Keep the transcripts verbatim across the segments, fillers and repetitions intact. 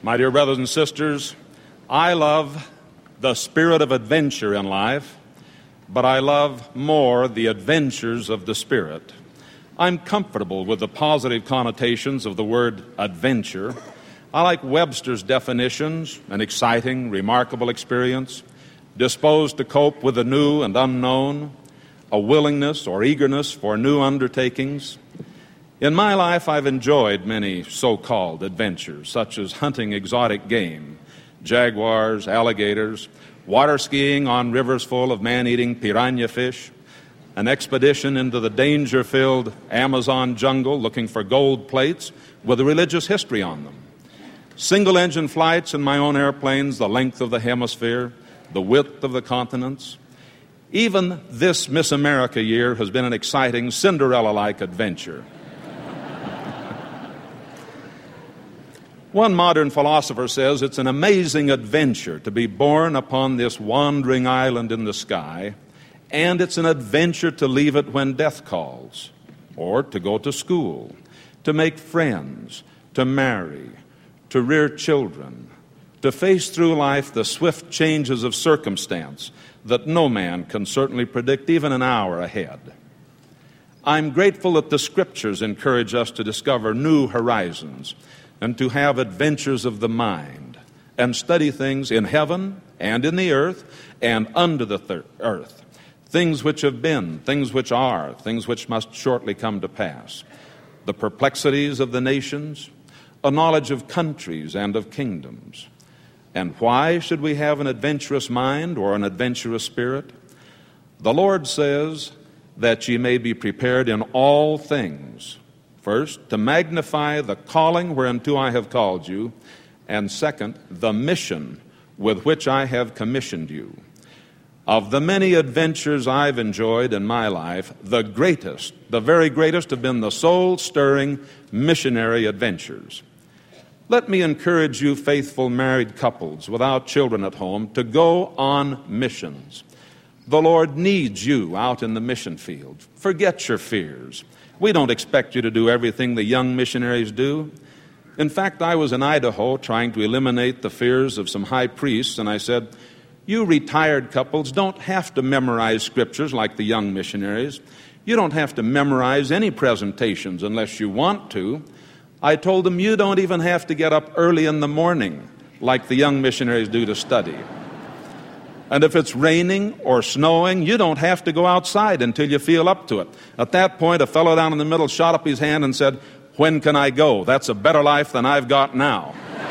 My dear brothers and sisters, I love the spirit of adventure in life, but I love more the adventures of the Spirit. I'm comfortable with the positive connotations of the word adventure. I like Webster's definitions: an exciting, remarkable experience, disposed to cope with the new and unknown, a willingness or eagerness for new undertakings. In my life, I've enjoyed many so-called adventures, such as hunting exotic game, jaguars, alligators, water skiing on rivers full of man-eating piranha fish, an expedition into the danger-filled Amazon jungle looking for gold plates with a religious history on them, single-engine flights in my own airplanes the length of the hemisphere, the width of the continents. Even this Miss America year has been an exciting Cinderella-like adventure. One modern philosopher says it's an amazing adventure to be born upon this wandering island in the sky, and it's an adventure to leave it when death calls, or to go to school, to make friends, to marry, to rear children, to face through life the swift changes of circumstance that no man can certainly predict even an hour ahead. I'm grateful that the Scriptures encourage us to discover new horizons and to have adventures of the mind and study things in heaven and in the earth and under the thir- earth, things which have been, things which are, things which must shortly come to pass, the perplexities of the nations, a knowledge of countries and of kingdoms. And why should we have an adventurous mind or an adventurous spirit? The Lord says that ye may be prepared in all things. First, to magnify the calling whereunto I have called you, and second, the mission with which I have commissioned you. Of the many adventures I've enjoyed in my life, the greatest, the very greatest, have been the soul-stirring missionary adventures. Let me encourage you faithful married couples without children at home to go on missions. The Lord needs you out in the mission field. Forget your fears. We don't expect you to do everything the young missionaries do. In fact, I was in Idaho trying to eliminate the fears of some high priests, and I said, you retired couples don't have to memorize scriptures like the young missionaries. You don't have to memorize any presentations unless you want to. I told them you don't even have to get up early in the morning like the young missionaries do to study. And if it's raining or snowing, you don't have to go outside until you feel up to it. At that point, a fellow down in the middle shot up his hand and said, when can I go? That's a better life than I've got now.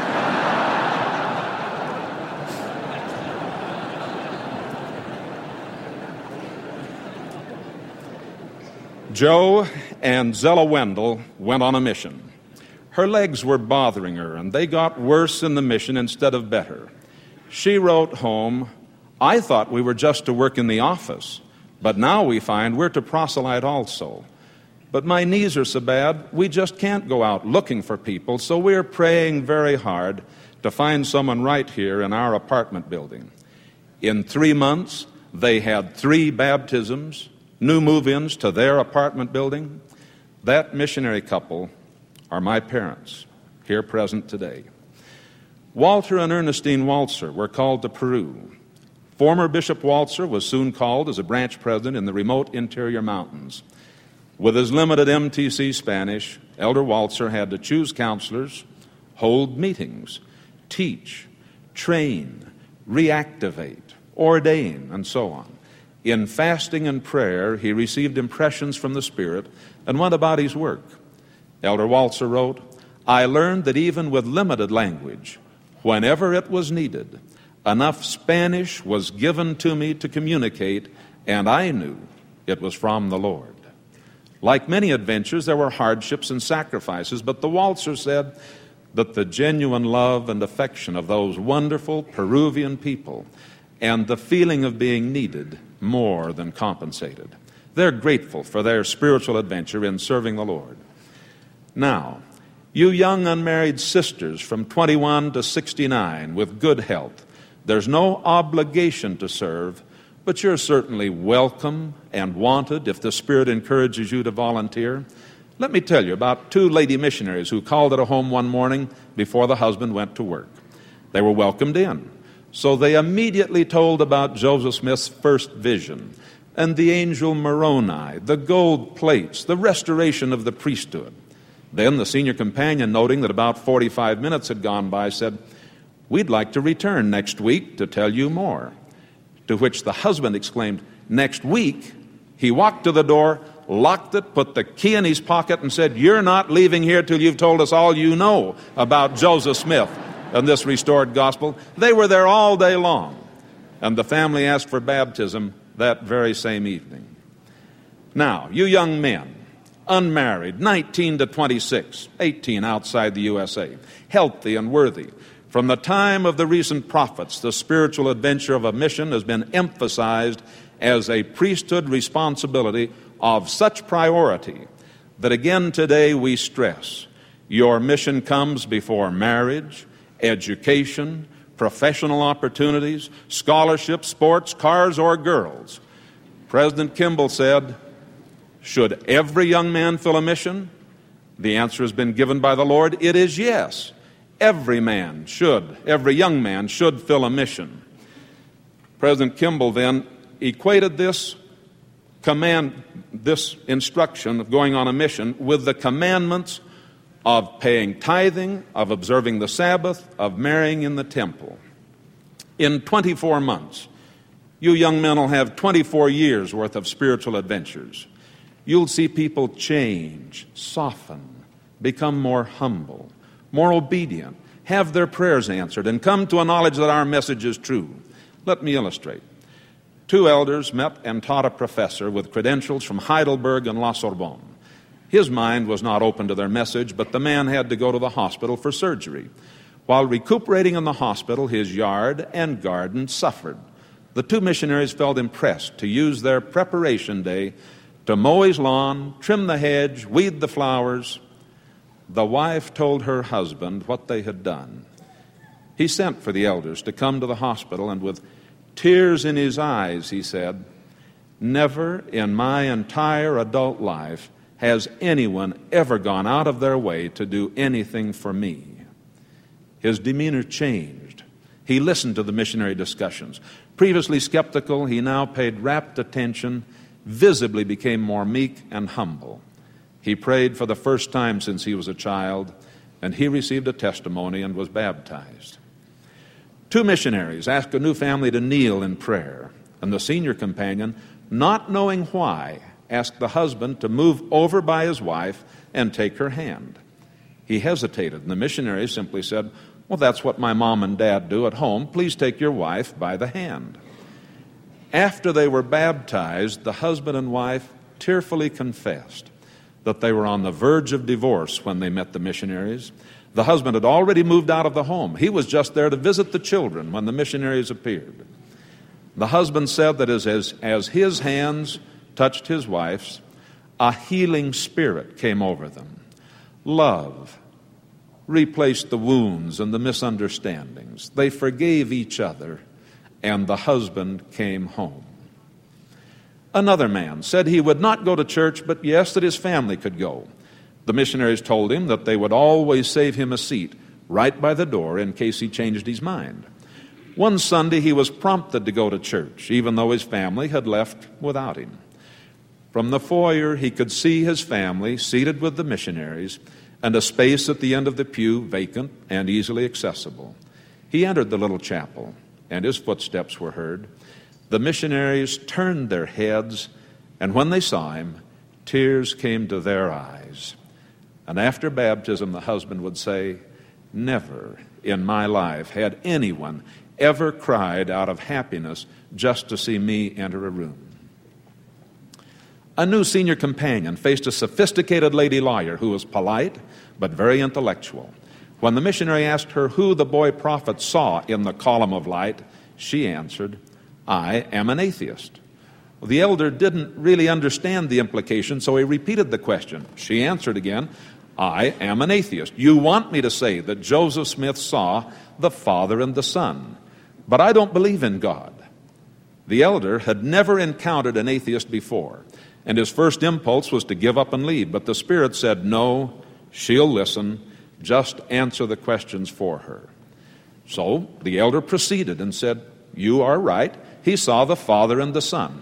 Joe and Zella Wendell went on a mission. Her legs were bothering her, and they got worse in the mission instead of better. She wrote home, I thought we were just to work in the office, but now we find we're to proselyte also. But my knees are so bad, we just can't go out looking for people, so we're praying very hard to find someone right here in our apartment building. In three months, they had three baptisms, new move-ins to their apartment building. That missionary couple are my parents, here present today. Walter and Ernestine Walzer were called to Peru. Former Bishop Walzer was soon called as a branch president in the remote interior mountains. With his limited M T C Spanish, Elder Walzer had to choose counselors, hold meetings, teach, train, reactivate, ordain, and so on. In fasting and prayer, he received impressions from the Spirit and went about his work. Elder Walzer wrote, I learned that even with limited language, whenever it was needed, enough Spanish was given to me to communicate, and I knew it was from the Lord. Like many adventures, there were hardships and sacrifices, but the Walzer said that the genuine love and affection of those wonderful Peruvian people and the feeling of being needed more than compensated. They're grateful for their spiritual adventure in serving the Lord. Now, you young unmarried sisters from twenty-one to sixty-nine with good health, there's no obligation to serve, but you're certainly welcome and wanted if the Spirit encourages you to volunteer. Let me tell you about two lady missionaries who called at a home one morning before the husband went to work. They were welcomed in, so they immediately told about Joseph Smith's first vision and the angel Moroni, the gold plates, the restoration of the priesthood. Then the senior companion, noting that about forty-five minutes had gone by, said, "We'd like to return next week to tell you more." To which the husband exclaimed, "Next week?" He walked to the door, locked it, put the key in his pocket, and said, "You're not leaving here till you've told us all you know about Joseph Smith and this restored gospel." They were there all day long, and the family asked for baptism that very same evening. Now, you young men, unmarried, nineteen to twenty-six, eighteen outside the U S A, healthy and worthy, from the time of the recent prophets, the spiritual adventure of a mission has been emphasized as a priesthood responsibility of such priority that again today we stress your mission comes before marriage, education, professional opportunities, scholarship, sports, cars, or girls. President Kimball said, "Should every young man fill a mission?" The answer has been given by the Lord. It is yes. Every man should, every young man should fill a mission. President Kimball then equated this command, this instruction of going on a mission with the commandments of paying tithing, of observing the Sabbath, of marrying in the temple. In twenty-four months, you young men will have twenty-four years worth of spiritual adventures. You'll see people change, soften, become more humble, more obedient, have their prayers answered, and come to a knowledge that our message is true. Let me illustrate. Two elders met and taught a professor with credentials from Heidelberg and La Sorbonne. His mind was not open to their message, but the man had to go to the hospital for surgery. While recuperating in the hospital, his yard and garden suffered. The two missionaries felt impressed to use their preparation day to mow his lawn, trim the hedge, weed the flowers. The wife told her husband what they had done. He sent for the elders to come to the hospital, and with tears in his eyes, he said, "Never in my entire adult life has anyone ever gone out of their way to do anything for me." His demeanor changed. He listened to the missionary discussions. Previously skeptical, he now paid rapt attention, visibly became more meek and humble. He prayed for the first time since he was a child, and he received a testimony and was baptized. Two missionaries asked a new family to kneel in prayer, and the senior companion, not knowing why, asked the husband to move over by his wife and take her hand. He hesitated, and the missionary simply said, "Well, that's what my mom and dad do at home. Please take your wife by the hand." After they were baptized, the husband and wife tearfully confessed that they were on the verge of divorce when they met the missionaries. The husband had already moved out of the home. He was just there to visit the children when the missionaries appeared. The husband said that as, as, as his hands touched his wife's, a healing spirit came over them. Love replaced the wounds and the misunderstandings. They forgave each other, and the husband came home. Another man said he would not go to church, but yes, that his family could go. The missionaries told him that they would always save him a seat right by the door in case he changed his mind. One Sunday he was prompted to go to church, even though his family had left without him. From the foyer he could see his family seated with the missionaries, and a space at the end of the pew vacant and easily accessible. He entered the little chapel, and his footsteps were heard. The missionaries turned their heads, and when they saw him, tears came to their eyes. And after baptism, the husband would say, "Never in my life had anyone ever cried out of happiness just to see me enter a room." A new senior companion faced a sophisticated lady lawyer who was polite but very intellectual. When the missionary asked her who the boy prophet saw in the column of light, she answered, "I am an atheist." Well, the elder didn't really understand the implication, so he repeated the question. She answered again, "I am an atheist. You want me to say that Joseph Smith saw the Father and the Son, but I don't believe in God." The elder had never encountered an atheist before, And his first impulse was to give up and leave. But the Spirit said, no, she'll listen. Just answer the questions for her. So the elder proceeded and said, you are right. He saw the Father and the Son.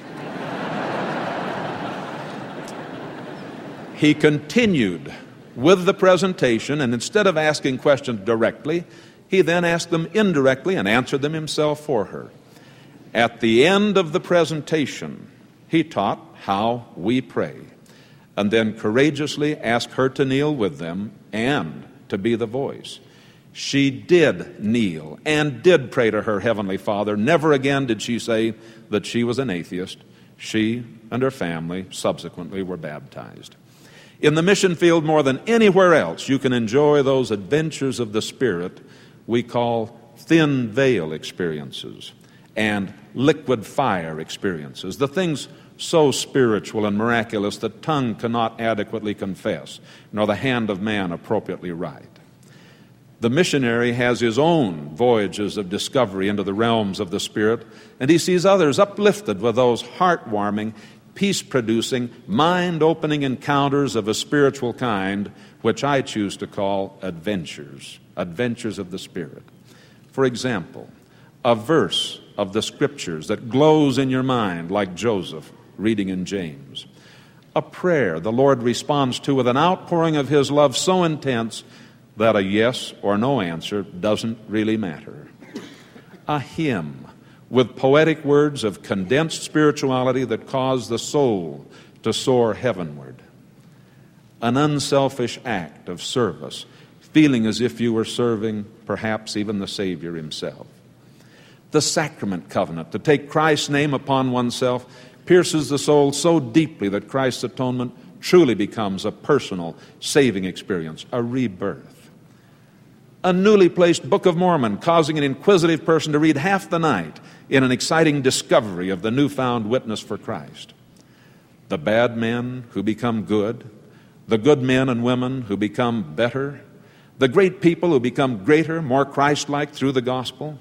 He continued with the presentation, and instead of asking questions directly, he then asked them indirectly and answered them himself for her. At the end of the presentation, he taught how we pray, and then courageously asked her to kneel with them and to be the voice. She did kneel and did pray to her Heavenly Father. Never again did she say that she was an atheist. She and her family subsequently were baptized. In the mission field, more than anywhere else, you can enjoy those adventures of the Spirit we call thin veil experiences and liquid fire experiences, the things so spiritual and miraculous the tongue cannot adequately confess, nor the hand of man appropriately write. The missionary has his own voyages of discovery into the realms of the Spirit, and he sees others uplifted with those heartwarming, peace-producing, mind-opening encounters of a spiritual kind, which I choose to call adventures, adventures of the Spirit. For example, a verse of the Scriptures that glows in your mind like Joseph reading in James. A prayer the Lord responds to with an outpouring of His love so intense that a yes or no answer doesn't really matter. A hymn with poetic words of condensed spirituality that cause the soul to soar heavenward. An unselfish act of service, feeling as if you were serving perhaps even the Savior Himself. The sacrament covenant, to take Christ's name upon oneself, pierces the soul so deeply that Christ's atonement truly becomes a personal, saving experience, a rebirth. A newly placed Book of Mormon, causing an inquisitive person to read half the night in an exciting discovery of the newfound witness for Christ. The bad men who become good, the good men and women who become better, the great people who become greater, more Christ-like through the gospel.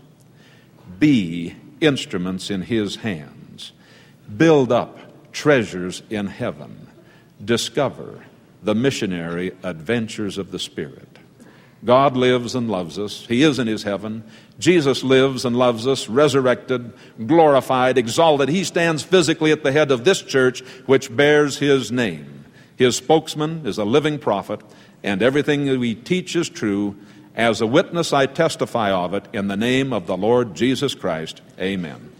Be instruments in His hands. Build up treasures in heaven. Discover the missionary adventures of the Spirit. God lives and loves us. He is in His heaven. Jesus lives and loves us, resurrected, glorified, exalted. He stands physically at the head of this church which bears His name. His spokesman is a living prophet, and everything that we teach is true. As a witness, I testify of it in the name of the Lord Jesus Christ. Amen.